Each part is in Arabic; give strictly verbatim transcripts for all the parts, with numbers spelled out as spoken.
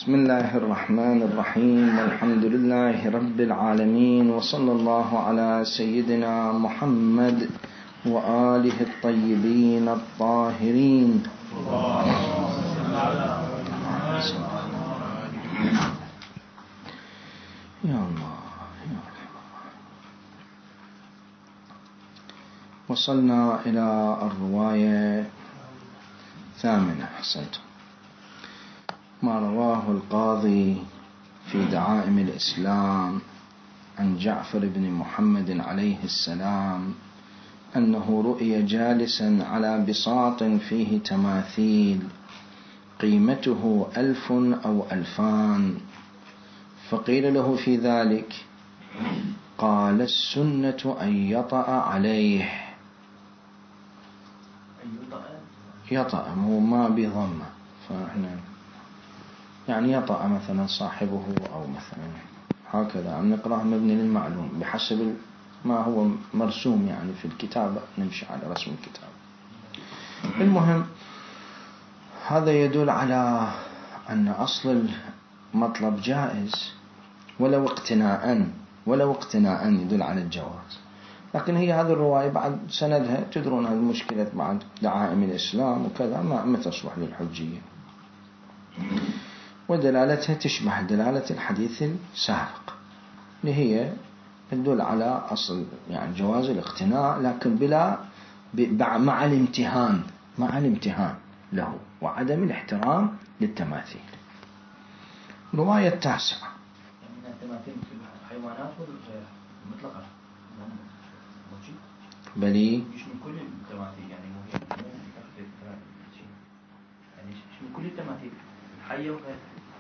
بسم الله الرحمن الرحيم، والحمد لله رب العالمين، وصلى الله على سيدنا محمد وآله الطيبين الطاهرين. يا الله يا الله. وصلنا إلى الرواية الثامنة. حسنت. ما رواه القاضي في دعائم الإسلام عن جعفر بن محمد عليه السلام أنه رؤي جالسا على بساط فيه تماثيل قيمته ألف أو ألفان، فقيل له في ذلك، قال: السنة أن يطأ عليه. يطأ هو ما بضمه، فإحنا يعني يطأ مثلا صاحبه أو مثلا هكذا، عم نقرأ مبني للمعلوم بحسب ما هو مرسوم يعني في الكتاب، نمشي على رسم الكتاب. المهم هذا يدل على أن أصل المطلب جائز ولو اقتناء ولو اقتناء يدل على الجواز. لكن هي هذه الرواية بعد سندها تدرون هذه المشكلة بعد دعائم الإسلام وكذا ما, ما تصلح للحجية، ودلالتها تشبه دلالة الحديث السابق اللي هي تدل على أصل يعني جواز الاقتناء، لكن بلا مع الامتهان مع الامتهان له وعدم الاحترام للتماثيل. رواية التاسعة. يعني التماثيل في الحيوانات والمطلقة بلي مش من كل التماثيل، يعني مو يعني مش من كل التماثيل الحية وغيرها.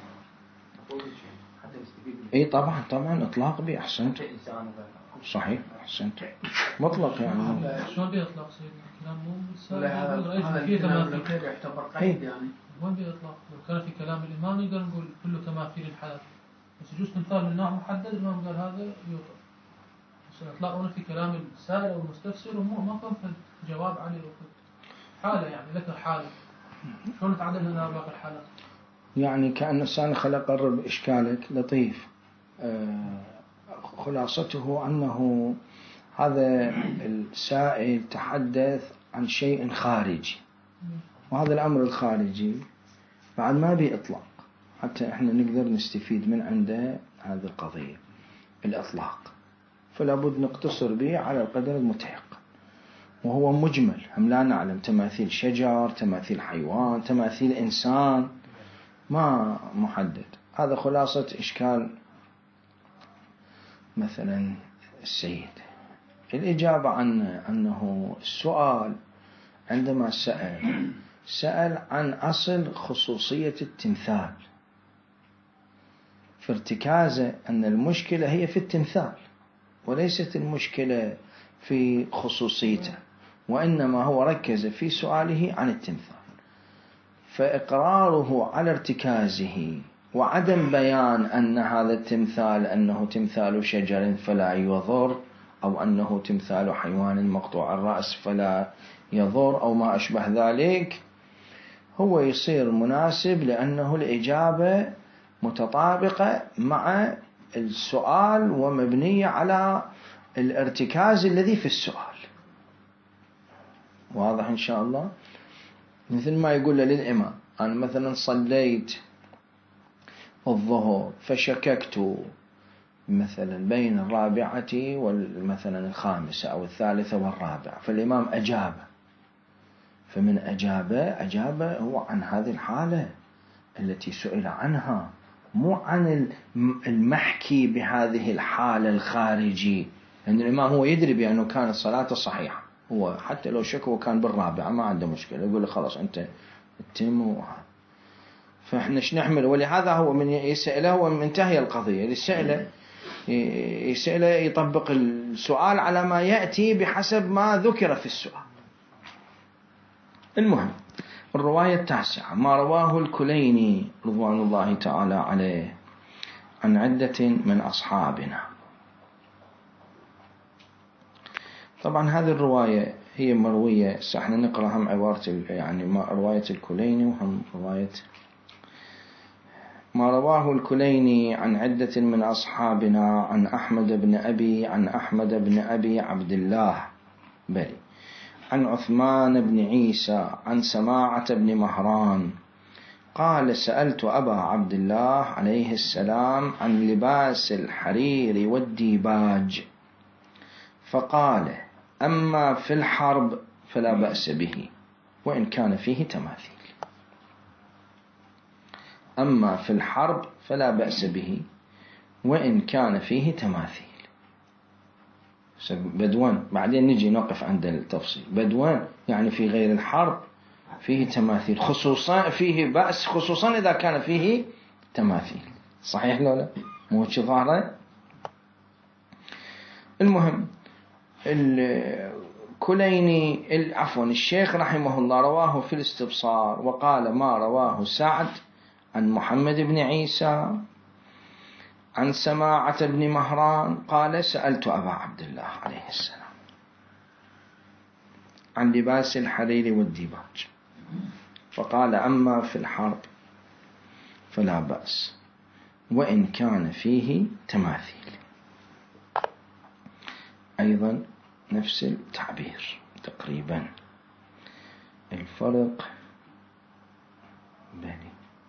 اي طبعا طبعا اطلاق به. احسنت صحيح احسنت مطلق يعني شلون بيطلق سيدنا كلام مو هذا فيه تماثيل يعتبر قيد يعني وين بيطلق؟ لو كان في كلام الامام نقدر نقول كله تماثيل الحياة، بس يجوز تمثال من نوع محدد الامام قال هذا يطلق، بس اطلاق هنا في كلام السائل او المستفسر ومو ما كان جواب عليه حاله، يعني ذكر حاله شلون نتعدل هنا باقي الحالات؟ يعني كأن الإنسان خلق قرب إشكالك لطيف. آه خلاصته أنه هذا السائل تحدث عن شيء خارجي، وهذا الأمر الخارجي بعد ما بيطلق حتى إحنا نقدر نستفيد من عنده هذه القضية الإطلاق، فلا بد نقتصر به على القدر المتيقن، وهو مجمل. هم لا نعلم تماثيل شجر، تماثيل حيوان، تماثيل إنسان، ما محدد. هذا خلاصة إشكال مثلا السيد. الإجابة عن أنه السؤال عندما سأل سأل عن أصل خصوصية التمثال، في ارتكازه أن المشكلة هي في التمثال وليست المشكلة في خصوصيته، وإنما هو ركز في سؤاله عن التمثال، فإقراره على ارتكازه وعدم بيان أن هذا التمثال أنه تمثال شجر فلا يضر، أو أنه تمثال حيوان مقطوع الرأس فلا يضر أو ما أشبه ذلك، هو يصير مناسب لأنه الإجابة متطابقة مع السؤال ومبنية على الارتكاز الذي في السؤال. واضح إن شاء الله؟ مثل ما يقول للإمام أنا مثلا صليت الظهر فشككت مثلا بين الرابعة والمثلا الخامسة أو الثالثة والرابعة، فالإمام أجاب، فمن أجاب أجاب هو عن هذه الحالة التي سئل عنها، مو عن المحكي بهذه الحالة الخارجي، لأن الإمام هو يدري بأنه كانت صلاته صحيحة، هو حتى لو شك هو كان بالرابعة ما عنده مشكلة، يقول له خلاص أنت التم. فإحنا ايش نحمل؟ ولهذا هو من يسأله هو منتهي القضية، يسأله يسأله يطبق السؤال على ما يأتي بحسب ما ذكر في السؤال. المهم الرواية التاسعة. ما رواه الكليني رضوان الله تعالى عليه عن عدة من أصحابنا. طبعا هذه الرواية هي مروية، احنا نقرأ هم عبارة يعني رواية الكليني وهم رواية ما رواه الكليني عن عدة من أصحابنا عن أحمد بن أبي عن أحمد بن أبي عبد الله بلي عن عثمان بن عيسى عن سماعة بن مهران قال سألت أبا عبد الله عليه السلام عن لباس الحرير والديباج فقال أما في الحرب فلا بأس به وإن كان فيه تماثيل. أما في الحرب فلا بأس به وإن كان فيه تماثيل. بدوان بعدين نجي نقف عند التفصيل. بدوان يعني في غير الحرب فيه تماثيل، خصوصا فيه بأس خصوصا إذا كان فيه تماثيل. صحيح لو لا مو شي ظاهرة. المهم الكليني عفوا الشيخ رحمه الله رواه في الاستبصار وقال ما رواه سعد عن محمد بن عيسى عن سماعة بن مهران قال سألت أبا عبد الله عليه السلام عن لباس الحرير والديباج فقال أما في الحرب فلا بأس وإن كان فيه تماثيل. أيضا نفس التعبير تقريبا. الفرق بين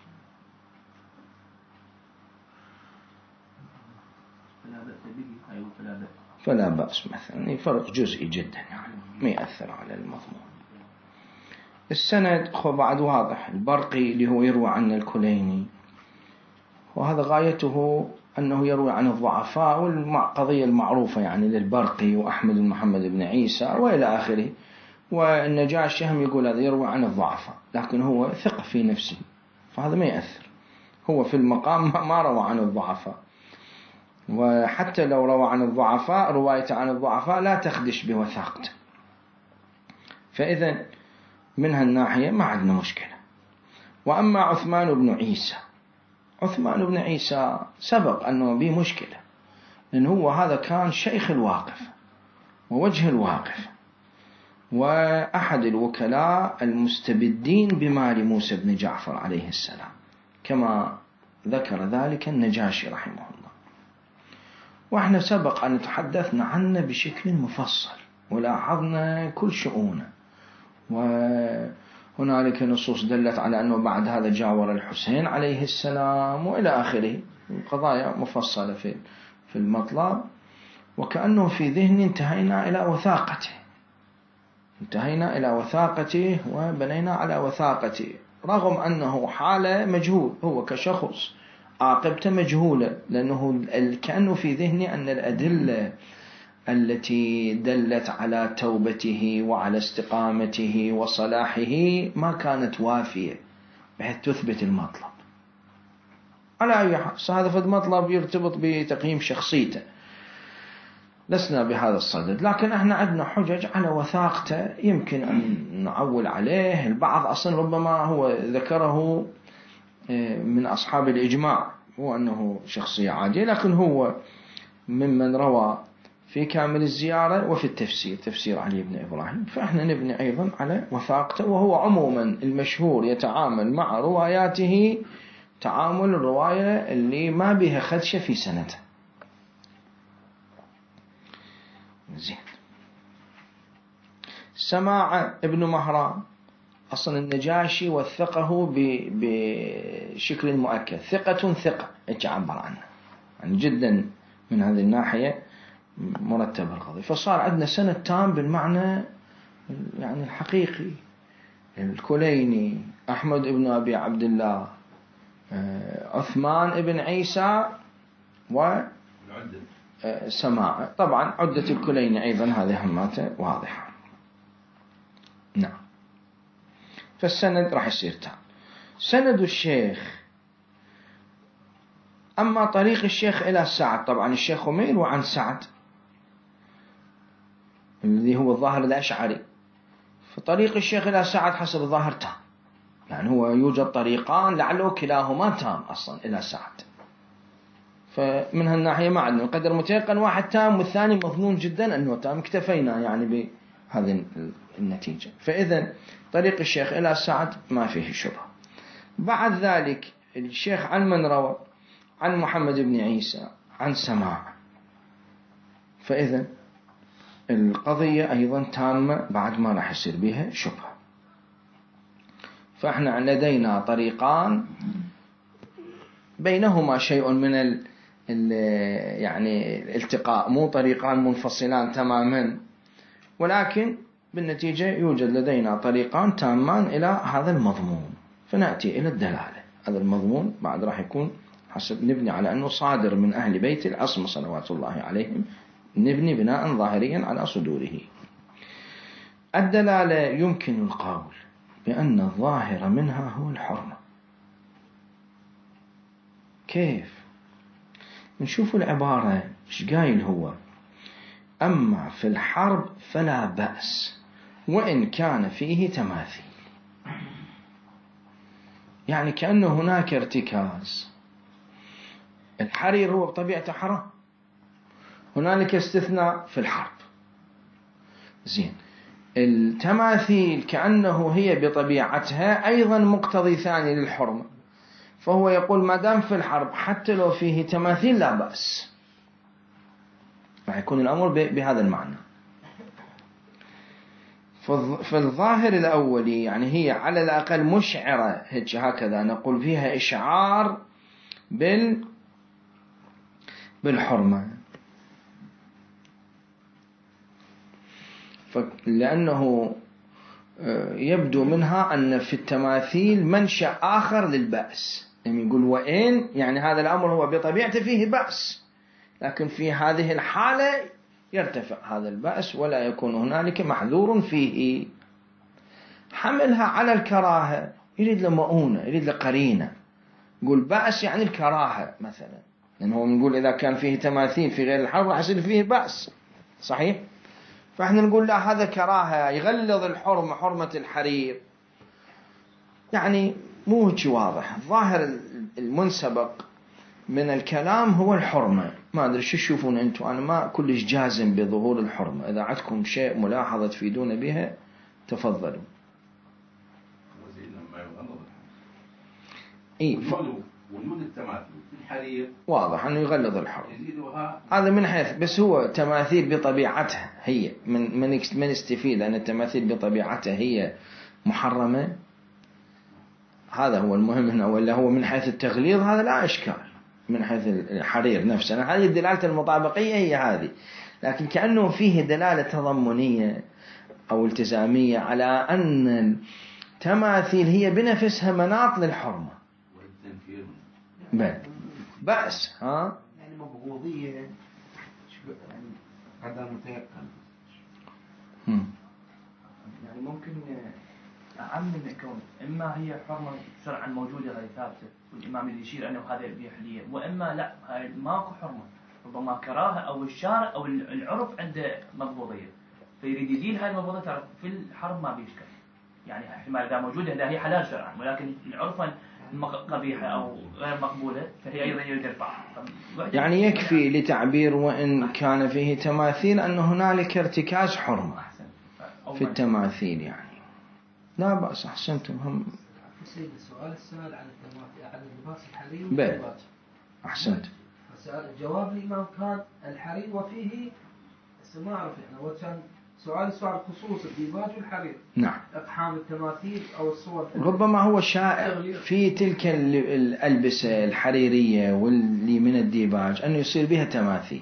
فلا بأس مثلا فرق جزئي جدا يعني ما يأثر على المضمون. السند خو بعد واضح. البرقي اللي هو يروى عن الكليني وهذا غايته أنه يروي عن الضعفاء والقضية المعروفة يعني للبرقي وأحمد بن محمد بن عيسى وإلى آخره. والنجاشي هم يقول هذا يروي عن الضعفاء لكن هو ثقة في نفسه فهذا ما يأثر. هو في المقام ما روى عن الضعفاء، وحتى لو روى عن الضعفاء روايته عن الضعفاء لا تخدش بوثاقته. فإذا من هالناحية ما عندنا مشكلة. وأما عثمان بن عيسى عثمان بن عيسى سبق أنه به مشكلة لأنه هو هذا كان شيخ الواقف ووجه الواقف وأحد الوكلاء المستبدين بمال موسى بن جعفر عليه السلام كما ذكر ذلك النجاشي رحمه الله. وإحنا سبق أن تحدثنا عنه بشكل مفصل ولاحظنا كل شؤونه، وهنالك نصوص دلت على أنه بعد هذا جاور الحسين عليه السلام وإلى آخره. قضايا مفصلة في في المطلب. وكأنه في ذهني انتهينا إلى وثاقته انتهينا إلى وثاقته وبنينا على وثاقته رغم أنه حالة مجهول. هو كشخص عاقبته مجهولة لأنه كأنه في ذهني أن الأدلة التي دلت على توبته وعلى استقامته وصلاحه ما كانت وافية بحيث تثبت المطلب. على أي حال هذا فد مطلب يرتبط بتقييم شخصيته لسنا بهذا الصدد، لكن احنا عندنا حجج على وثاقته يمكن أن نعول عليه. البعض أصلا ربما هو ذكره من أصحاب الإجماع وأنه شخصية عادية، لكن هو ممن روى في كامل الزيارة وفي التفسير تفسير علي بن إبراهيم. فإحنا نبني أيضا على وثاقته. وهو عموما المشهور يتعامل مع رواياته تعامل الرواية اللي ما بها خدشة في سنته. زين. سماع ابن مهران أصلا النجاشي وثقه بشكل مؤكد ثقة ثقة يتعبر عنه يعني جدا من هذه الناحية مرتب القضية. فصار عندنا سند تام بالمعنى يعني الحقيقي. الكليني أحمد بن أبي عبد الله عثمان بن عيسى وسماع. طبعا عدة الكليني أيضا هذه هماته واضحة. نعم. فالسند راح يصير تام. سند الشيخ أما طريق الشيخ إلى سعد طبعا الشيخ خميل وعن سعد الذي هو الظاهر الأشعري. فطريق الشيخ إلى سعد حسب الظاهر تام يعني هو يوجد طريقان لعله كلاهما تام أصلا إلى سعد. فمن هالناحية ما عندنا قدر متيقن واحد تام والثاني مظنون جدا أنه تام اكتفينا يعني بهذه النتيجة. فإذا طريق الشيخ إلى سعد ما فيه شبهة. بعد ذلك الشيخ عن من روى؟ عن محمد بن عيسى عن سماع، فإذا القضية أيضا تامة بعد ما راح يصير بها شبهة. فإحنا لدينا طريقان بينهما شيء من ال ال يعني الالتقاء، مو طريقان منفصلان تماما، ولكن بالنتيجة يوجد لدينا طريقان تامان إلى هذا المضمون. فنأتي إلى الدلالة. هذا المضمون بعد راح يكون حسب نبني على أنه صادر من أهل بيت العصمة صلوات الله عليهم، نبني بناء ظاهريا على صدوره. الدلالة يمكن القول بأن الظاهر منها هو الحرمة. كيف؟ نشوف العبارة إيش قايل هو: أما في الحرب فلا بأس وإن كان فيه تماثيل. يعني كأن هناك ارتكاز. الحرير هو بطبيعته حرام، هنالك استثناء في الحرب. زين، التماثيل كأنه هي بطبيعتها أيضا مقتضي ثاني للحرمة، فهو يقول ما دام في الحرب حتى لو فيه تماثيل لا بأس. راح يكون الأمر بهذا المعنى. فالظاهر الأولي يعني هي على الأقل مشعرة، هكذا نقول فيها إشعار بال بالحرمة، لأنه يبدو منها أن في التماثيل منشأ آخر للبأس. يعني يقول وإن، يعني هذا الأمر هو بطبيعته فيه بأس، لكن في هذه الحالة يرتفع هذا البأس ولا يكون هنالك محذور فيه. حملها على الكراهة، يريد له مؤونة، يريد له قرينة. يقول بأس يعني الكراهة مثلا، لأنه هو نقول إذا كان فيه تماثيل في غير الحرب راح يصير فيه بأس، صحيح؟ فإحنا نقول لا، هذا كراهة، يغلظ الحرمة، حرمة الحرير. يعني مو هيك واضح. ظاهر المنسبق من الكلام هو الحرمة. ما أدري شو تشوفون أنتم، أنا ما كلش جازم بظهور الحرمة. إذا عندكم شيء ملاحظة تفيدون بها تفضلوا. إيه ف... وجود التماثيل في الحرير واضح أنه يغلظ الحرمة، هذا من حيث، بس هو تماثيل بطبيعتها هي من من من استفيد أن التماثيل بطبيعتها هي محرمة. هذا هو المهم هنا، ولا هو من حيث التغليظ هذا لا إشكال. من حيث الحرير نفسه هذه الدلالة المطابقية هي هذه، لكن كأنه فيه دلالة تضمنية أو التزامية على أن التماثيل هي بنفسها مناط للحرمة. بل بأس ها يعني مبغوضية، يعني قدر متيقن. يعني ممكن أعم من كون إما هي حرمة شرعا موجودة غير ثابتة والإمام اللي يشير أنه هذا بيحلية، وإما لا، هاي ماكو حرمة، ربما كراهة أو الشارع أو العرف عنده مبغوضية، فيريد يزيل هاي المبغوضية. تعرف في الحرب ما بيشكل، يعني احتمال إذا موجودة إذا هي حلال شرعا، ولكن العرفا قبيحة أو غير مقبولة فهي أيضا يرفع. يعني يكفي لتعبير وإن كان فيه تماثيل أن هنالك ارتكاز حرمة في التماثيل، يعني لا بأس. أحسنتم. هم سيد السؤال السؤال عن التماثيل عن اللباس الحرير والديباج. أحسنت. الجواب الإمام كان الحرير وفيه ما أعرف يعني، وكان سؤال سؤال خصوص الديباج والحرير. نعم. أقحام التماثيل أو الصور. ربما هو شائع في تلك الألبسة الحريرية واللي من الديباج أنه يصير بها تماثيل،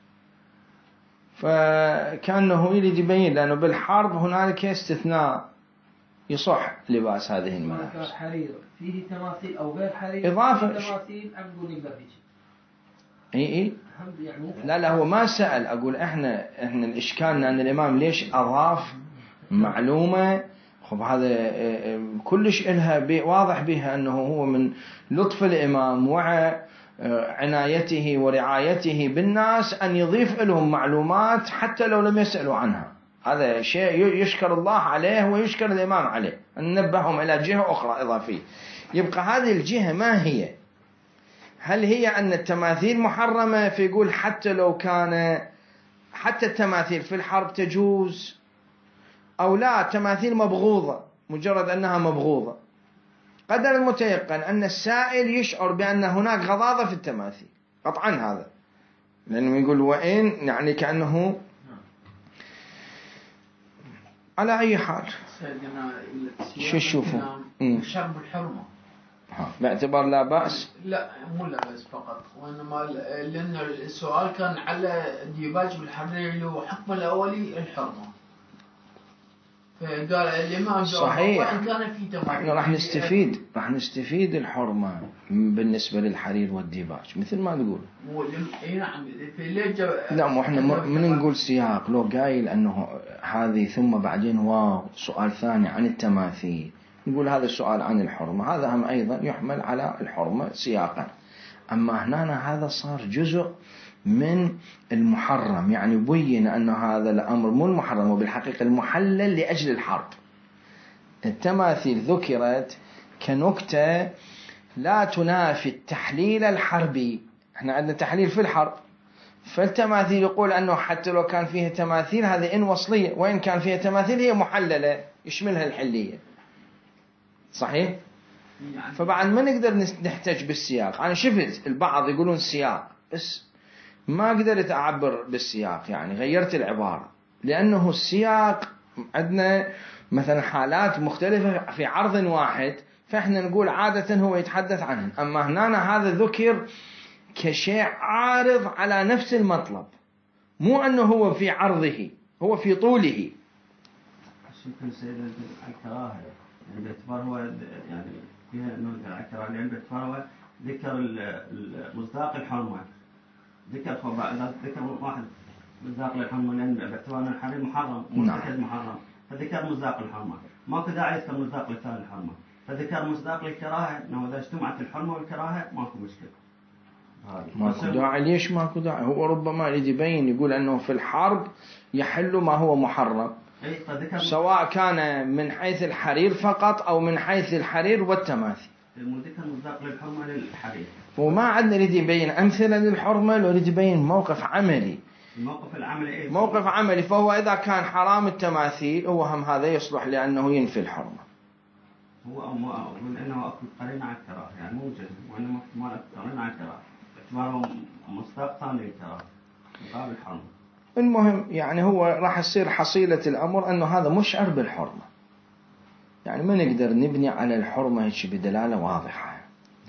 فكأنه يريد يبين لأنه بالحرب هنالك استثناء يصح لباس هذه الملابس. حرير فيه تماثيل أو غير حرير إضافة تماثيل أقول لبيج. إي إي لا لا هو ما سأل. أقول إحنا إحنا الإشكالنا أن الإمام ليش أضاف معلومة. خب هذا كلش إلها واضح بها أنه هو من لطف الإمام وعنايته ورعايته بالناس أن يضيف لهم معلومات حتى لو لم يسألوا عنها. هذا شيء يشكر الله عليه ويشكر الإمام عليه أن نبههم إلى جهة أخرى إضافية. يبقى هذه الجهة ما هي؟ هل هي أن التماثيل محرمة فيقول حتى لو كان حتى التماثيل في الحرب تجوز، أو لا تماثيل مبغوضة مجرد أنها مبغوضة؟ قدر المتيقن أن السائل يشعر بأن هناك غضاضة في التماثيل قطعا هذا، لأنه يقول وإن يعني كأنه على أي حال شو تشوفوا شرب الحرمة باعتبار لا بأس؟ لا مو لا بأس فقط، وإنما لأن السؤال كان على الديباج بالحرير اللي هو حكم الأولي الحرمة، فقال الإمام صحيح. وإن كان في تماثيل راح نستفيد راح نستفيد الحرمة بالنسبة للحرير والديباج مثل ما تقول. نعم في ليجة. لا مو احنا من نقول سياق لو قايل أنه هذه ثم بعدين واو سؤال ثاني عن التماثيل، نقول هذا السؤال عن الحرمة، هذا هم أيضا يحمل على الحرمة سياقا. أما هنا هذا صار جزء من المحرم، يعني بين أن هذا الأمر مو المحرم وبالحقيقة المحلل لأجل الحرب. التماثيل ذكرت كنكتة لا تنافي التحليل الحربي، احنا عندنا تحليل في الحرب، فالتماثيل يقول أنه حتى لو كان فيها تماثيل هذه إن وصلية، وإن كان فيها تماثيل هي محللة يشملها الحلية. صحيح؟ فبعد ما نقدر نحتاج بالسياق. أنا شفت البعض يقولون سياق بس ما قدرت أعبر بالسياق، يعني غيرت العبارة، لأنه السياق عندنا مثلا حالات مختلفة في عرض واحد، فإحنا نقول عادة هو يتحدث عنه، أما هنا هذا ذكر كشيء عارض على نفس المطلب، مو أنه هو في عرضه، هو في طوله. يمكن سيد الكراهة يعني باعتبار هو يعني فيها انه الكراهة يعني باعتبار هو ذكر مصداق الحرمة، ذكر اذا ذكر واحد مصداق للحرمة لان باعتبار ان الحريم محرم ومرتكز محرم، فذكر مصداق الحرمة، ماكو داعي يذكر مصداق لثاني الحرمة، فذكر مصداق للكراهة انه اذا اجتمعت الحرمة والكراهة ماكو مشكلة. ماكو داعي. ليش ماكو داعي؟ هو ربما يريد يبين يقول انه في الحرب يحل ما هو محرم، سواء كان من حيث الحرير فقط أو من حيث الحرير والتماثيل. المذكر مصداق للحرمة للحرير. وما عندنا يريد يبين أمثلة للحرمة، لو يريد يبين موقف عملي. الموقف العملي إيه؟ موقف عملي، فهو إذا كان حرام التماثيل هو هم هذا يصلح لأنه ينفي الحرمة. هو أو ما أو من أنه أكل قرين على الكراهة، يعني مو جزم، وإنما ما أكل قرين على الكراهة، باعتباره مصداق ثاني للكراهة مقابل الحرمة. المهم يعني هو راح يصير حصيلة الأمر أنه هذا مشعر بالحرمة، يعني ما نقدر نبني على الحرمة هيك بدلالة واضحة.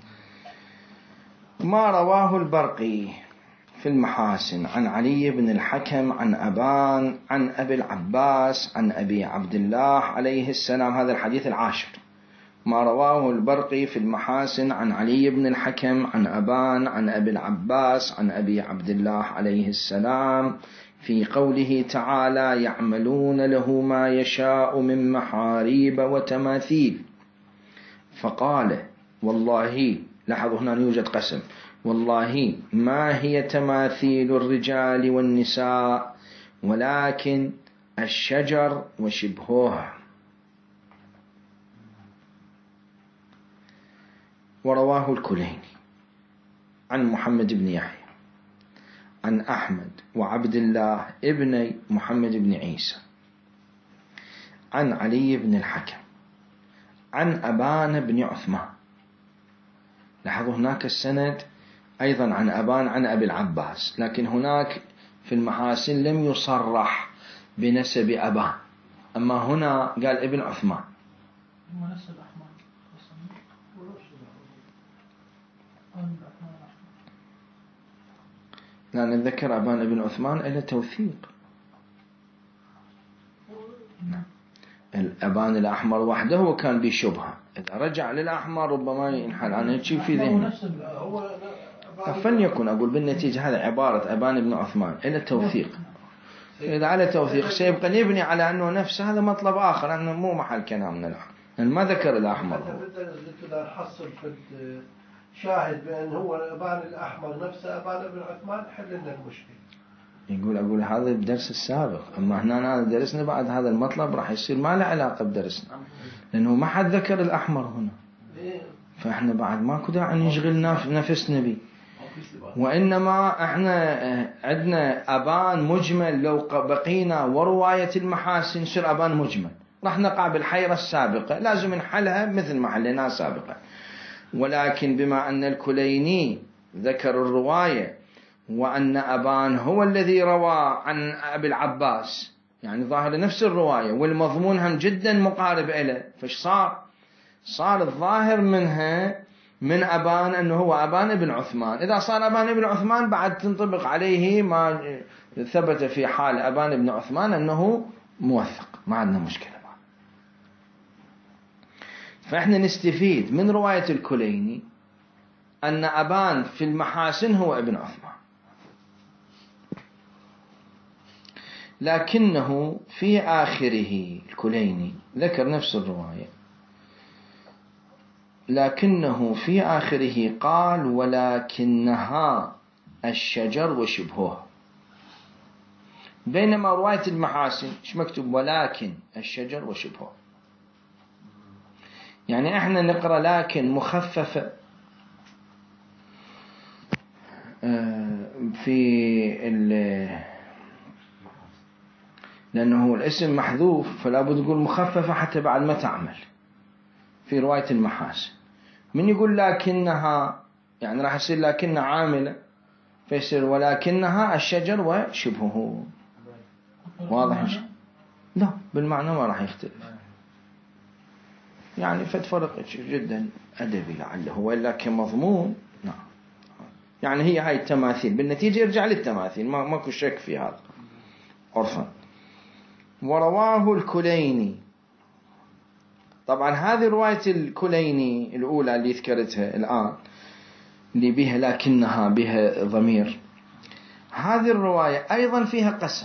ما رواه البرقي في المحاسن عن علي بن الحكم عن أبان عن أبي العباس عن أبي عبد الله عليه السلام، هذا الحديث العاشر. ما رواه البرقي في المحاسن عن علي بن الحكم عن أبان عن أبي العباس عن أبي عبد الله عليه السلام في قوله تعالى يعملون له ما يشاء من محاريب وتماثيل، فقال والله، لاحظوا هنا يوجد قسم، والله ما هي تماثيل الرجال والنساء ولكن الشجر وشبهها. ورواه الكليني عن محمد بن يحيى عن أحمد وعبد الله ابن محمد بن عيسى عن علي بن الحكم عن أبان بن عثمان. لاحظوا هناك السند أيضا عن أبان عن أبي العباس، لكن هناك في المحاسن لم يصرح بنسب أبان، أما هنا قال ابن عثمان. لا نذكر أبان ابن عثمان إلا توثيق. الأبان الأحمر وحده كان بشبهة، إذا رجع للأحمر ربما ينحل عنه شيء في ذهنه، فليكن أقول بالنتيجة هذا عبارة أبان ابن عثمان إلا توثيق. إذا على توثيق سيبقى نبني على أنه نفس هذا مطلب آخر، أنه مو محل كلامنا الآن، يعني ما ذكر الأحمر. حصل في شاهد بأن هو أبان الأحمر نفسه أبان ابن عثمان، حل لنا المشكلة. يقول أقول هذا بدرس السابق، أما هنا هذا درسنا بعد هذا المطلب راح يصير ما له علاقة بدرسنا، لأنه ما حد ذكر الأحمر هنا، فإحنا بعد ما كده عن نشغل نفسنا به. وإنما إحنا عندنا أبان مجمل، لو بقينا ورواية المحاسن يصير أبان مجمل، راح نقع بالحيرة السابقة، لازم نحلها مثل ما حليناها سابقا. ولكن بما أن الكليني ذكر الرواية وأن أبان هو الذي روى عن أبي العباس، يعني ظاهر نفس الرواية والمضمون هم جدا مقارب إليه، فش صار؟ صار الظاهر منها من أبان أنه هو أبان بن عثمان. إذا صار أبان بن عثمان بعد تنطبق عليه ما ثبت في حال أبان بن عثمان أنه موثق، ما عندنا مشكلة. فإحنا نستفيد من رواية الكليني أن أبان في المحاسن هو ابن عثمان، لكنه في آخره الكليني ذكر نفس الرواية، لكنه في آخره قال ولكنها الشجر وشبهه، بينما رواية المحاسن ايش مكتوب؟ ولكن الشجر وشبهه. يعني احنا نقرأ لكن مخففة في لأنه الاسم محذوف فلا بد نقول مخففة حتى بعد ما تعمل. في رواية المحاسن من يقول لكنها يعني راح يصير لكنها عاملة فيصير ولكنها الشجر وشبهه. واضح؟ لا بالمعنى ما راح يختلف، يعني فتفرق جدا أدبي لعله، وإلا كمضمون نعم. يعني هي هاي التماثيل بالنتيجة يرجع للتماثيل، ما ماكو شك في هذا عرفا. ورواه الكليني، طبعا هذه رواية الكليني الأولى اللي ذكرتها الآن اللي بها لكنها بها ضمير، هذه الرواية أيضا فيها قسم،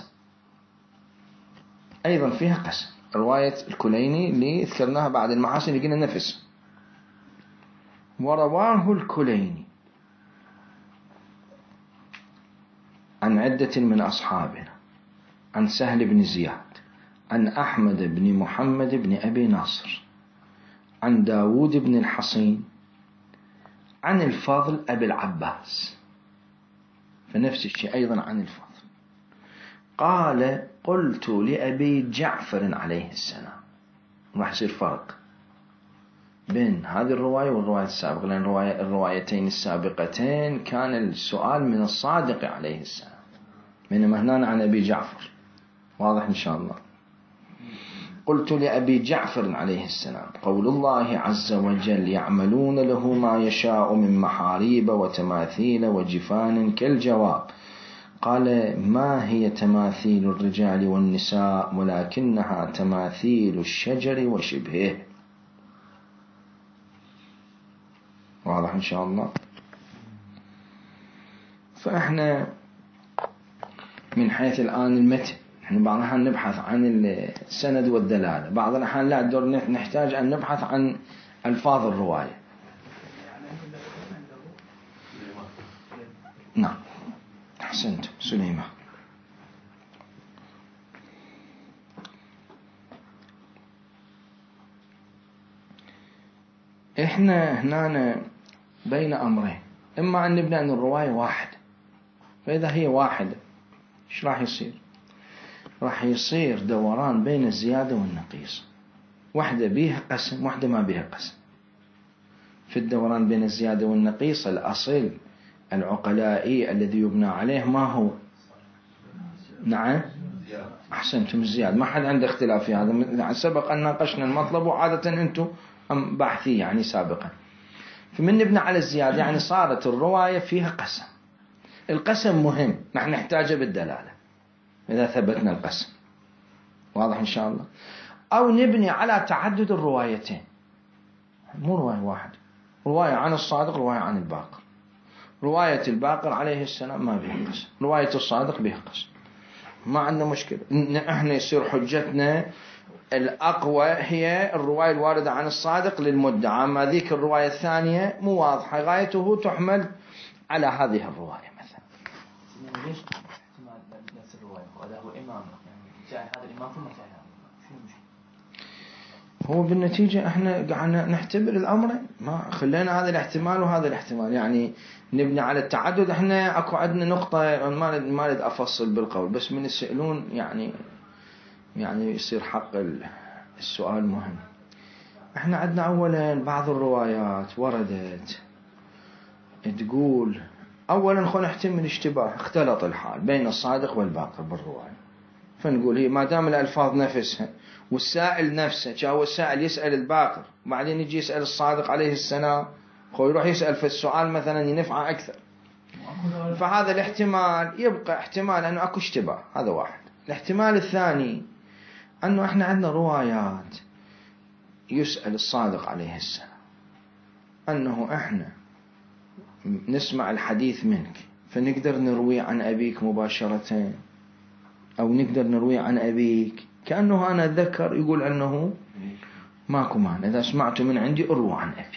أيضا فيها قسم. رواية الكليني اللي ذكرناها بعد المحاسن اللي قلنا نفس. ورواه الكليني عن عدة من أصحابنا عن سهل بن زياد عن أحمد بن محمد بن أبي ناصر عن داود بن الحصين عن الفضل أبي العباس، فنفس الشيء أيضا عن الفضل. قال قلت لأبي جعفر عليه السلام. راح يصير فرق بين هذه الرواية والرواية السابقة، لأن الرواية الروايتين السابقتين كان السؤال من الصادق عليه السلام، بينما هنا عن أبي جعفر. واضح إن شاء الله. قلت لأبي جعفر عليه السلام قول الله عز وجل يعملون له ما يشاء من محاريب وتماثيل وجفان كالجواب. قال ما هي تماثيل الرجال والنساء ولكنها تماثيل الشجر وشبهه. واضح إن شاء الله. فإحنا من حيث الآن المتن احنا بعض الأحيان نبحث عن السند والدلالة، بعض الأحيان لا دور نحتاج أن نبحث عن ألفاظ الرواية. نعم أحسنت سليمة. احنا هنا بين أمرين، إما أن نبنى أن الرواية واحدة، فإذا هي واحدة إيش راح يصير؟ راح يصير دوران بين الزيادة والنقيص، واحدة بيها قسم واحدة ما بيها قسم. في الدوران بين الزيادة والنقيص الأصل العقلائي الذي يبنى عليه ما هو؟ نعم أحسنتم الزيادة، ما حد عنده اختلاف في هذا، سبق أن ناقشنا المطلب وعادة أنتم باحثي يعني سابقا. فمن نبنى على الزيادة يعني صارت الرواية فيها قسم، القسم مهم نحن نحتاجه بالدلالة إذا ثبتنا القسم. واضح إن شاء الله. أو نبني على تعدد الروايتين، مو رواية واحدة، رواية عن الصادق رواية عن الباقر. رواية الباقر عليه السلام ما بها قسم، رواية الصادق بها قسم، ما عندنا مشكلة. احنا يصير حجتنا الأقوى هي الرواية الواردة عن الصادق للمدعى، أما ذيك الرواية الثانية مو واضحة غايته تحمل على هذه الرواية مثلا. ليش احتمال نفس الرواية وهذا هو إمام يعني جاء هذا الإمام ثم جاء هذا شو المشكلة؟ هو بالنتيجة احنا قاعدين نحتمل الأمرين، ما خلينا هذا الاحتمال وهذا الاحتمال، يعني نبني على التعدد. احنا اكو عندنا نقطة ما ما اريد افصل بالقول، بس من يسألون يعني يعني يصير حق السؤال مهم. احنا عندنا اولا بعض الروايات وردت تقول اولا خلينا نحتمل اشتباه، اختلط الحال بين الصادق والباقر بالرواية، فنقول هي ما دام الالفاظ نفسها والسائل نفسه، جاء السائل يسأل الباقر بعدين يجي يسأل الصادق عليه السلام، خو يروح يسأل في السؤال مثلا ينفع اكثر، فهذا الاحتمال يبقى احتمال انه اكو اشتباه. هذا واحد. الاحتمال الثاني انه احنا عندنا روايات يسأل الصادق عليه السلام انه احنا نسمع الحديث منك فنقدر نروي عن ابيك مباشرة، او نقدر نروي عن ابيك كأنه انا ذكر يقول انه ماكو معنى اذا سمعت من عندي اروى عن ابي.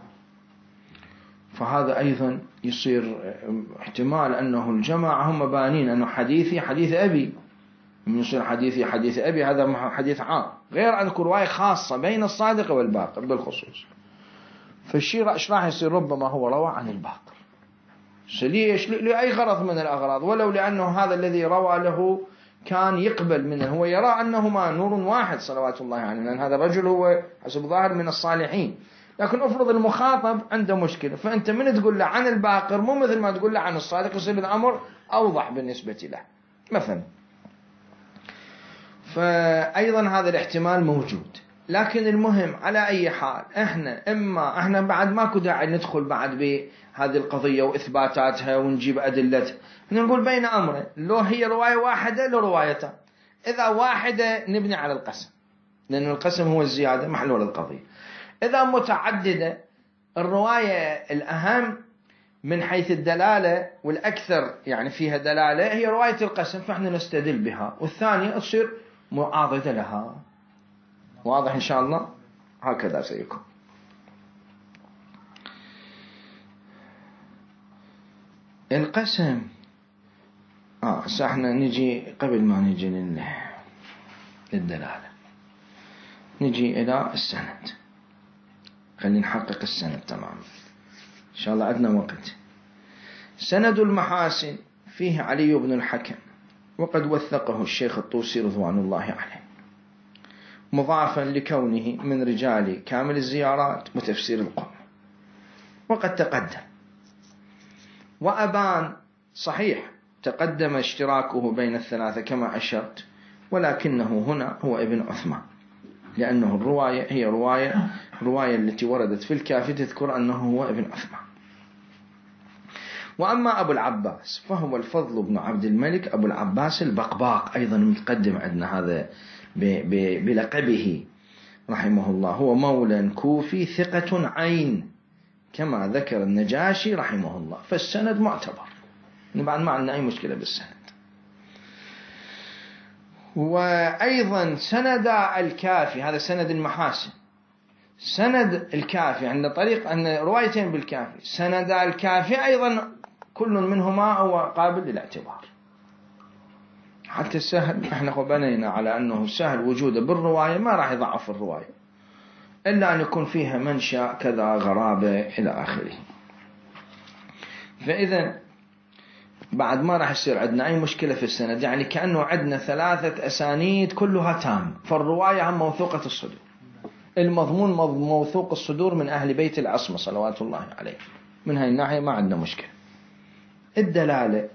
فهذا ايضا يصير احتمال انه الجماعة هم بانين انه حديثي حديث ابي، من يصير حديثي حديث ابي هذا حديث عام، غير ان رواية خاصة بين الصادق والباقر بالخصوص. فالشيء ايش راح يصير؟ ربما هو روى عن الباقر. ليش؟ لأي غرض من الأغراض، ولو لأنه هذا الذي روى له كان يقبل منه، هو يرى أنهما نور واحد صلوات الله عليه، لأن هذا الرجل هو حسب ظاهر من الصالحين. لكن أفرض المخاطب عنده مشكلة، فأنت من تقول له عن الباقر مو مثل ما تقول له عن الصادق، يصير الأمر أوضح بالنسبة له مثلا. فأيضا هذا الاحتمال موجود. لكن المهم على أي حال احنا اما احنا بعد ماكو داعي ندخل بعد بهذه القضية واثباتاتها ونجيب ادلتها، نقول بين امرين، لو هي رواية واحدة لو روايتان. اذا واحدة نبني على القسم، لان القسم هو الزيادة محلول القضية. اذا متعددة الرواية الاهم من حيث الدلالة والاكثر يعني فيها دلالة هي رواية القسم، فاحنا نستدل بها، والثانية تصير معاضدة لها. واضح إن شاء الله؟ هكذا سيكون. القسم آه ساحنا نجي قبل ما نجي للدلالة نجي إلى السند. خلينا نحقق السند تماما إن شاء الله، عندنا وقت. سند المحاسن فيه علي بن الحكم، وقد وثقه الشيخ الطوسي رضوان الله عليه، مضافا لكونه من رجال كامل الزيارات وتفسير القرآن. وقد تقدم. وأبان صحيح تقدم اشتراكه بين الثلاثة كما أشرت، ولكنه هنا هو ابن عثمان، لأنه الرواية هي رواية رواية التي وردت في الكافي تذكر أنه هو ابن عثمان. وأما أبو العباس فهو الفضل بن عبد الملك أبو العباس البقباق، أيضا متقدم عندنا هذا بلقبه رحمه الله. هو مولى كوفي ثقة عين كما ذكر النجاشي رحمه الله. فالسند معتبر، بعد ما عندنا أي مشكلة بالسند. وأيضا سند الكافي، هذا سند المحاسن. سند الكافي عند طريق أن روايتين بالكافي، سند الكافي أيضا كل منهما هو قابل للاعتبار. حتى السهل احنا بنينا على أنه سهل وجوده بالرواية ما راح يضعف الرواية، إلا أن يكون فيها منشأ كذا غرابة إلى آخره. فإذا بعد ما راح يصير عندنا أي مشكلة في السند، يعني كأنه عندنا ثلاثة أسانيد كلها تام. فالرواية عن موثوقة الصدور، المضمون موثوق الصدور من أهل بيت العصمة صلوات الله عليه، من هاي الناحية ما عندنا مشكلة. الدلالة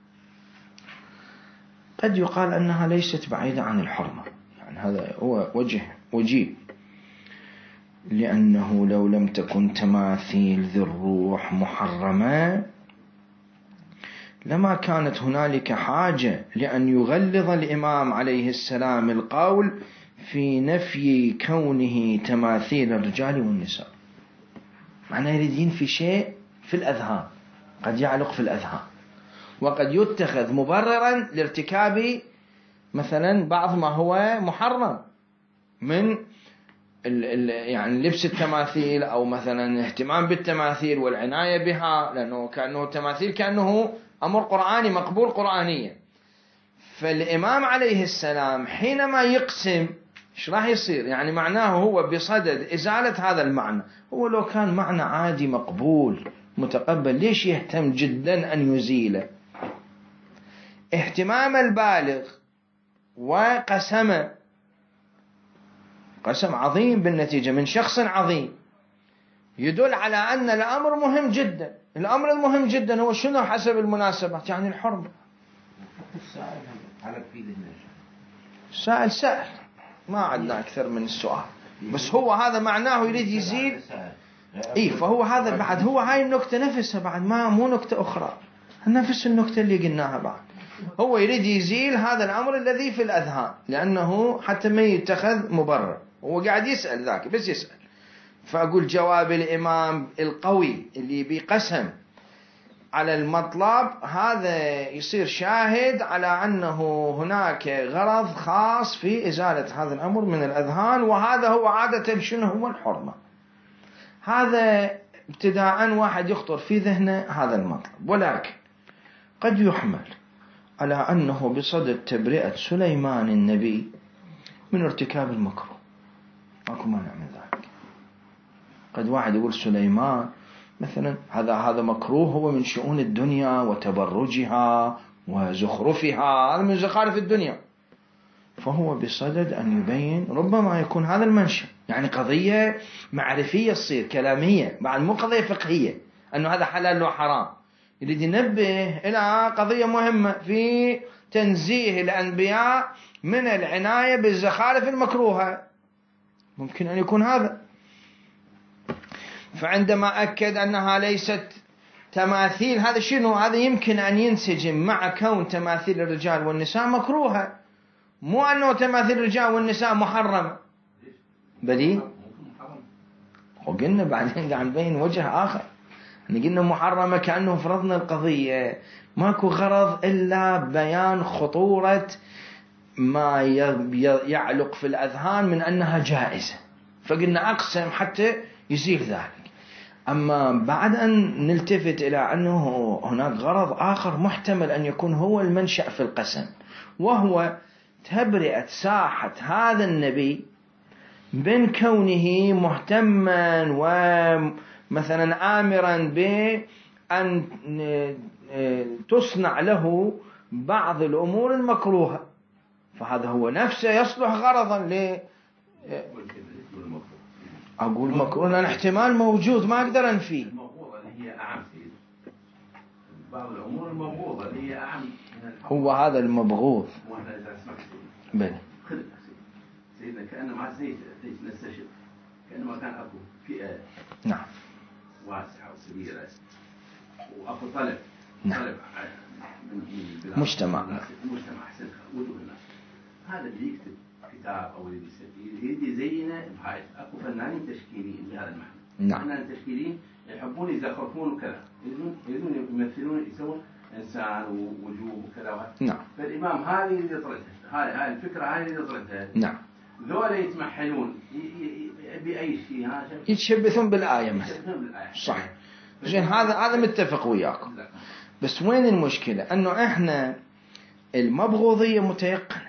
قد يقال أنها ليست بعيدة عن الحرمة، يعني هذا هو وجه وجيه، لأنه لو لم تكن تماثيل ذي الروح محرمة لما كانت هنالك حاجة لأن يغلظ الإمام عليه السلام القول في نفي كونه تماثيل الرجال والنساء. معناه يريدين في شيء في الأذهان، قد يعلق في الأذهان، وقد يتخذ مبررا لارتكاب مثلا بعض ما هو محرم من ال ال يعني لبس التماثيل، أو مثلا اهتمام بالتماثيل والعناية بها، لأنه كأنه التماثيل كأنه أمر قرآني مقبول قرآنيا. فالإمام عليه السلام حينما يقسم إيش راح يصير؟ يعني معناه هو بصدد إزالة هذا المعنى. هو لو كان معنى عادي مقبول متقبل ليش يهتم جدا أن يزيله؟ اهتمام البالغ وقسمه قسم عظيم بالنتيجة من شخص عظيم، يدل على أن الأمر مهم جدا. الأمر المهم جدا هو شنو حسب المناسبات؟ يعني الحرمة. السائل سأل، ما عندنا أكثر من السؤال، بس هو هذا معناه يريد يزيد. إيه، فهو هذا بعد، هو هاي النكتة نفسها بعد، ما مو نكتة أخرى، نفس النكتة اللي قلناها بعد. هو يريد يزيل هذا الأمر الذي في الأذهان، لأنه حتى ما يتخذ مبرر. هو قاعد يسأل ذاك، بس يسأل. فأقول جواب الإمام القوي اللي بقسم على المطلب هذا يصير شاهد على أنه هناك غرض خاص في إزالة هذا الأمر من الأذهان، وهذا هو عادة شنو هو الحرمة. هذا ابتداء واحد يخطر في ذهنه هذا المطلب، ولكن قد يحمل على أنه بصدد تبرئة سليمان النبي من ارتكاب المكروه، ماكو مانع من ذلك. قد واحد يقول سليمان مثلا هذا هذا مكروه، هو من شؤون الدنيا وتبرجها وزخرفها، هذا من زخارف الدنيا، فهو بصدد أن يبين ربما يكون هذا المنشأ، يعني قضية معرفية تصير كلامية بعد، مو قضية فقهية أنه هذا حلال وحرام. يريد ينبه إلى قضية مهمة في تنزيه الأنبياء من العناية بالزخارف المكروهة، ممكن أن يكون هذا. فعندما أكد أنها ليست تماثيل، هذا شنو؟ هذا يمكن أن ينسجم مع كون تماثيل الرجال والنساء مكروهة، مو أنه تماثيل الرجال والنساء محرمة. بلي وقلنا بعدين قاعد نبين وجه آخر، قلنا محرمة كأنه فرضنا القضية ماكو غرض إلا بيان خطورة ما يعلق في الأذهان من أنها جائزة، فقلنا أقسم حتى يزيل ذلك. أما بعد أن نلتفت إلى أنه هناك غرض آخر محتمل أن يكون هو المنشأ في القسم، وهو تبرئة ساحة هذا النبي من كونه مهتما ومثلا آمرا بأن تصنع له بعض الأمور المكروهة، فهذا هو نفسه يصلح غرضا ل أقول مكروه لأن احتمال موجود ما أقدر أنفيه. المبغوضة اللي هي أعم سيد، بعض الأمور المبغوضة اللي هي أعم، هو هذا المبغوض. وإحنا إذا سمعت بلى خذ سيدنا كأنه مع زيت نستشف، كأنه كان أكو فئة نعم واسعة وكبيرة، وأكو طلب نعم. طلب من مجتمع مجتمع أحسن وجوه الناس. هذا اللي يكتب كتاب أو اللي يريد يزينه بحيث أكو فنانين تشكيليين بهذا المعنى. نعم. فنانين تشكيليين يحبون يزخرفون وكذا، يريدون يريدون يمثلون يسوون إنسان ووجوه وكذا. نعم. فالإمام هذه اللي يطردها، هاي هاي الفكرة هاي اللي يطردها. نعم. ذولا يتمحلون بأي شيء، ها يتشبثون بالآية مثلا. صحيح. زين هذا هذا متفق وياكم. بس وين المشكلة؟ أنه إحنا المبغوضية متيقنة،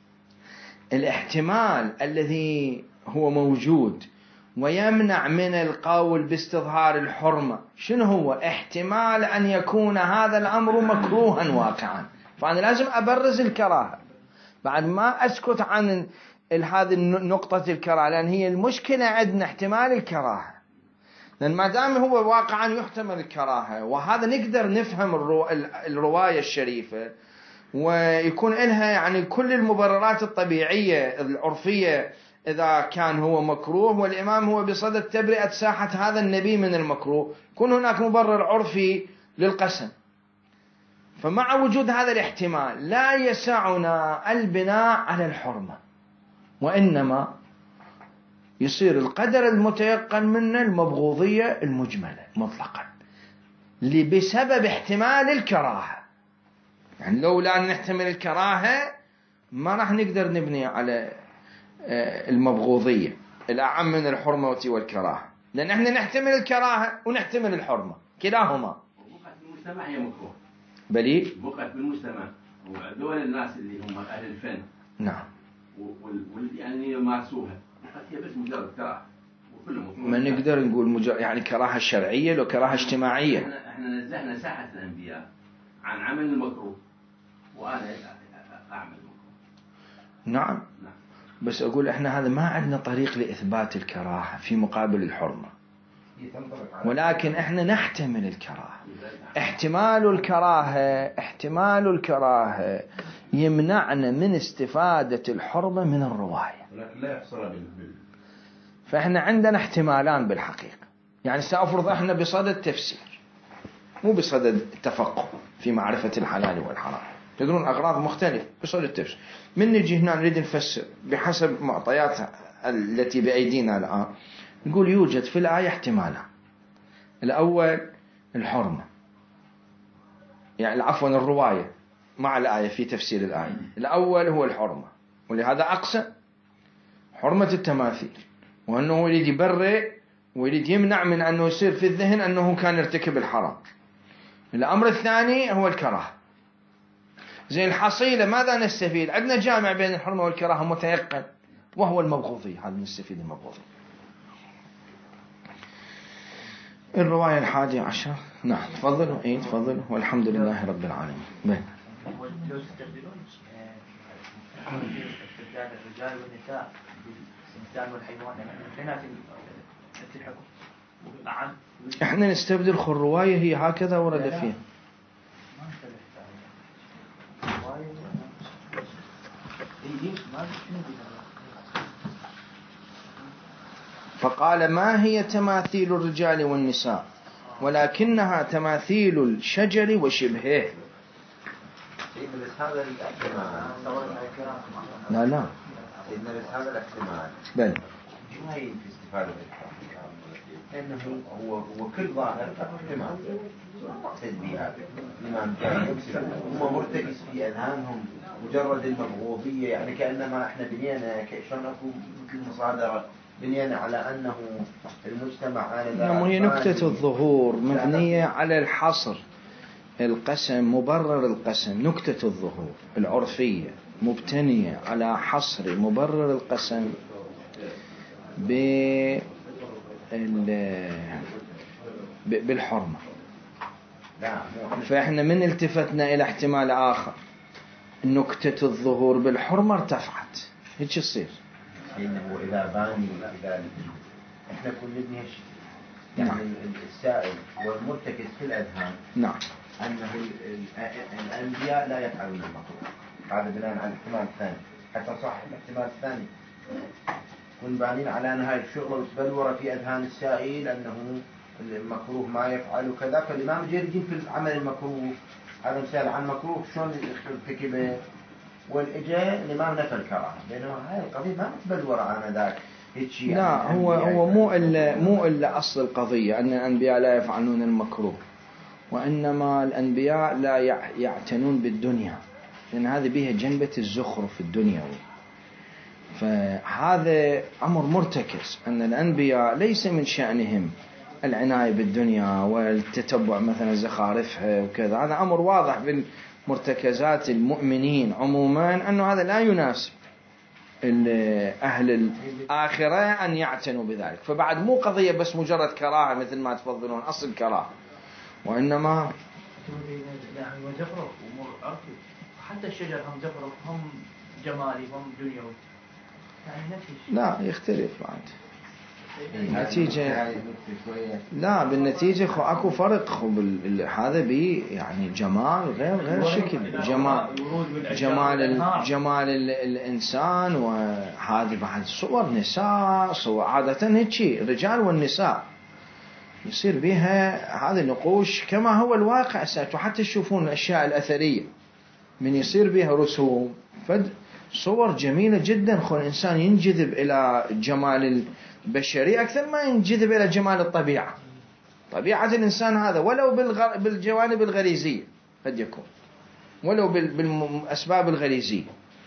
الاحتمال الذي هو موجود ويمنع من القول باستظهار الحرمة شنو هو؟ احتمال أن يكون هذا الأمر مكروها واقعا، فأنا لازم أبرز الكراهة بعد ما أسكت عن هذه النقطة الكراهة، لأن هي المشكلة عندنا احتمال الكراهة، لأن ما دام هو واقعا يحتمل الكراهة، وهذا نقدر نفهم الرو... الرواية الشريفة ويكون لها يعني كل المبررات الطبيعية العرفية إذا كان هو مكروه، والإمام هو بصدد تبرئة ساحة هذا النبي من المكروه، يكون هناك مبرر عرفي للقسم. فمع وجود هذا الاحتمال لا يسعنا البناء على الحرمة، وإنما يصير القدر المتيقن منه المبغوضية المجملة مطلقا بسبب احتمال الكراهة. يعني لولا أن نحتمل الكراهة ما راح نقدر نبني على المبغوضية الأعم من الحرمة والكراهة، لأن احنا نحتمل الكراهة ونحتمل الحرمة كلاهما. وقعت بالمجتمع هي مكروه. بلي وقعت بالمجتمع ودول الناس اللي هم أهل الفن. نعم. واللي يعني يمارسوها وقعت هي بس مجرد كراهة. ما نقدر نقول مجرد يعني كراهة شرعية لو كراهة اجتماعية. احنا, احنا نزهنا ساحة الأنبياء عن عمل المكروه، وأنا أعمل المكروه. نعم. نعم. بس أقول إحنا هذا ما عندنا طريق لإثبات الكراهة في مقابل الحرمة، ولكن إحنا نحتمل الكراهة. احتمال الكراهة احتمال الكراهة يمنعنا من استفادة الحرمة من الرواية، لا يحصل بال فإحنا عندنا احتمالان بالحقيقة. يعني سأفرض إحنا بصدد تفسير مو بصدد التفقه في معرفة الحلال والحرام، تدرون أغراض مختلفة بصدد التفسير. من نجي هنا نريد نفسر بحسب معطيات التي بأيدينا الآن، نقول يوجد في الآية احتمالان. الأول الحرمة، يعني عفوا الرواية مع الآية في تفسير الآية. الأول هو الحرمة، ولهذا أقسم حرمة التماثيل، وأنه يريد يبرئ ويريد يمنع من أنه يصير في الذهن أنه كان يرتكب الحرام. الأمر الثاني هو الكراهة. زين الحصيلة ماذا نستفيد؟ عندنا جامع بين الحرمة والكراهة متيقن، وهو المبغوضية. هذا نستفيد المبغوضية. الرواية الحادية عشر. نعم تفضلوا. ايه تفضلوا. والحمد لله رب العالمين. بين لو تستبدلون استبدال الرجال والنساء بالإنسان والحيوان، يعني الحكم أعم. احنا نستبدل خو الرواية هي هكذا ورد فيها. فقال ما هي تماثيل الرجال والنساء ولكنها تماثيل الشجر وشبهه. بس هذا الاحتمال لا لا سيدنا، بس هذا الاحتمال بل شو هي في استفادة الحرام؟ لأنه هو هو كل ظاهر احتمال تدبيرات. الإمام كان هم مرتكز في أذهانهم مجرد المبغوضية، يعني كأنما إحنا بنينا كشلون أكو مثل مصادرة بنينا على أنه المجتمع آنذاك. نعم، هي نكتة الظهور مبنية على الحصر القسم، مبرر القسم. نكتة الظهور العرفية مبتنية على حصر مبرر القسم بالحرمة. فإحنا من التفتنا إلى احتمال آخر، نكتة الظهور بالحرمة ارتفعت. هيك يصير إنه إذا باني إذا إحنا كل نبني هالشيء، يعني نعم. السائل والمرتكز في الأذهان نعم أنه الأنبياء لا يفعلون المطلوب. هذا بناء على الاحتمال الثاني. حتى صح الاحتمال الثاني كن بانين على أن هاي الشغلة وتبلور في أذهان السائل أنه المكروه ما يفعل وكذا، فالإمام جيد في العمل المكروه. هذا مثال عن مكروه شلون ارتكبه، والإجاء الإمام نفى الكراهة، بينما هاي القضية ما تبلور عن ذاك. لا هو هو مو إلا مو إلا أصل القضية أن الأنبياء لا يفعلون المكروه، وإنما الأنبياء لا يعتنون بالدنيا، لأن هذه بها جنبة الزخرف الدنيوي. فهذا أمر مرتكز، أن الأنبياء ليس من شأنهم العناية بالدنيا والتتبع مثلا زخارفها وكذا. هذا أمر واضح في مرتكزات المؤمنين عموما أنه هذا لا يناسب أهل الآخرة أن يعتنوا بذلك. فبعد مو قضية بس مجرد كراهة مثل ما تفضلون أصل كراهة، وإنما يعني وزخرف وأمور عرفي. حتى الشجر هم زخرف، هم جمالي، هم دنيوي، يعني نفس الشيء. لا يختلف بعد النتيجة. لا بالنتيجة خو أكو فرق. خو هذا بي يعني جمال غير غير شكل جمال جمال جمال الإنسان، وهذه بعد صور نساء، صور عادة هيك الرجال والنساء يصير بها هذه النقوش كما هو الواقع ساعته. حتى تشوفون الأشياء الأثرية من يصير بها رسوم فد صور جميلة جدا. خو الإنسان ينجذب إلى جمال البشري أكثر ما ينجذب إلى جمال الطبيعة. طبيعة الإنسان هذا ولو بالجوانب الغريزية قد يكون، ولو بالأسباب الغريزية.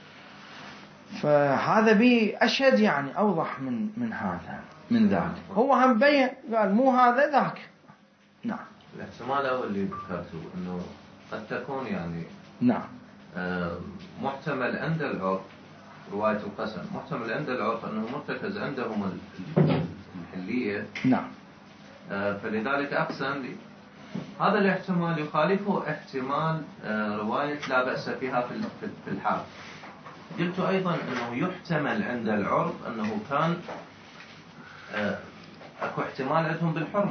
فهذا بي أشد يعني أوضح من من هذا من ذاك. هو هم بين قال مو هذا ذاك. نعم. الاحتمال الأول اللي ذكرته إنه قد تكون يعني نعم محتمل عند العرف رواية القسم، محتمل عند العرف أنه مرتكز عندهم المحلية. نعم. فلذلك أقسم لي هذا الاحتمال يخالفه احتمال رواية لا بأس فيها في الحال. قلت أيضا أنه يحتمل عند العرب أنه كان آه، أكو احتمال عندهم بالحرمة.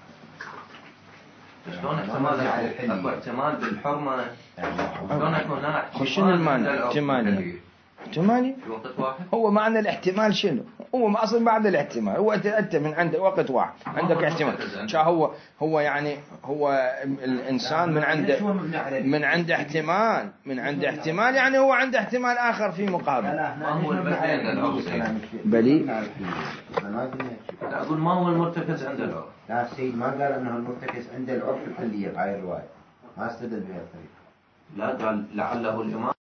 شلون احتمال أكو, أكو احتمال بالحرمة؟ شلون أكو هنا احتمال؟ شنو المعنى احتمالي؟ احتمالي في وقت واحد؟ هو معنى الاحتمال شنو؟ هو ما أصل معنى الاحتمال هو أنت من عند وقت واحد عندك احتمال. هو هو يعني هو الإنسان من عند من عند احتمال من عند احتمال يعني هو عنده احتمال آخر في مقابل. ما هو البدء عند العرب؟ بلي لا أقول ما هو المرتكز عند العرب؟ لا السيد ما قال أنه المرتكز عند العرف الكلية بهاي الرواية، ما استدل بهذه الطريقة. لا قال لعله الإمام